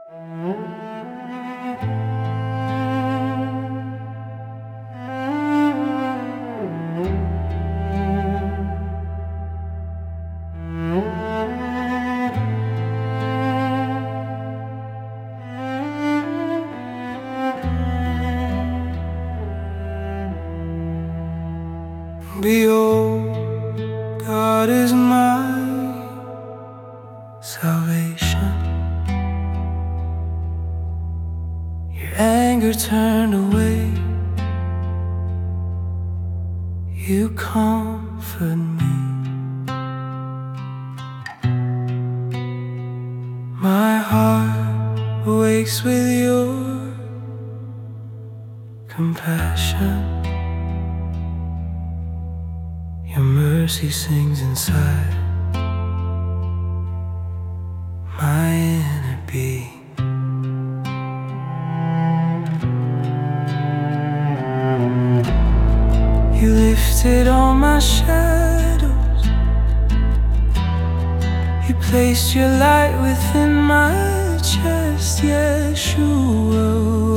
Behold, God is my salvation. Your anger turned away, you comfort me. My heart awakes with your compassion. Your mercy sings inside my inner being. You lifted all my shadows, you placed your light within my chest. Yeshua,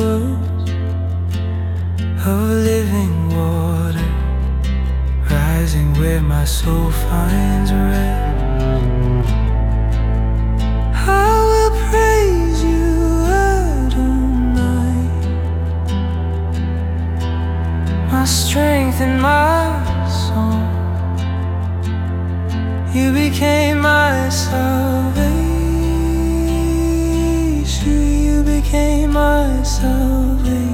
of living water, rising where my soul finds rest. I will praise you, Adonai, my strength and my song. You became my salvation. You became my salvation.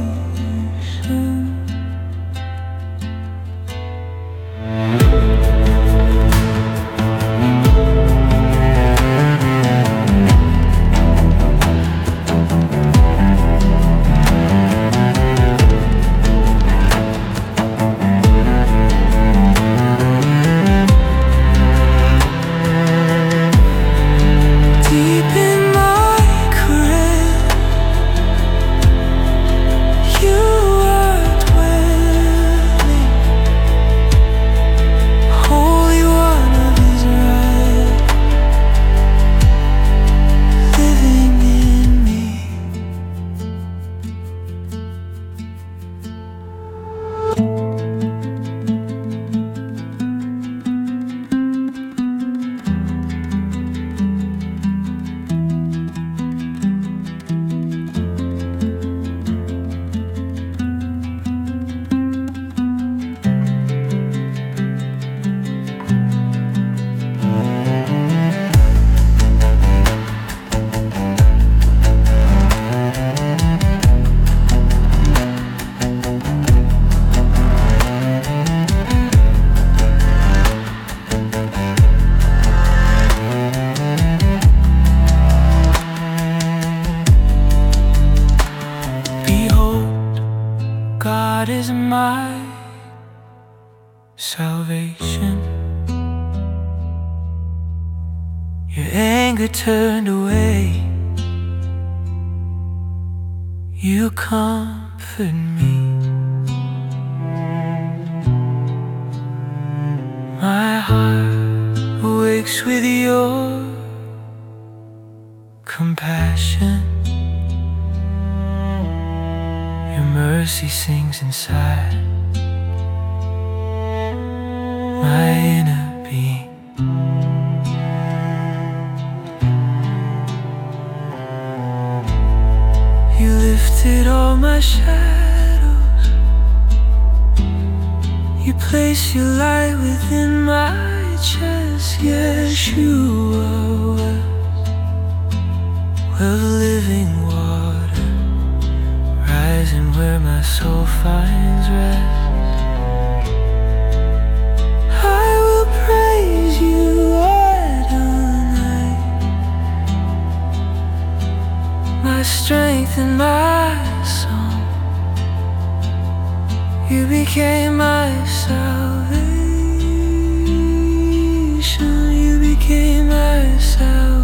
God is my salvation. Your anger turned away, you comfort me. My heart awakes with your compassion. Your mercy sings inside my inner being. You lifted all my shadows, you placed your light within my chest. Yeshua, well, the living water, rising where my soul finds rest. I will praise you, Adonai, my strength and my song. You became my salvation. You became my salvation.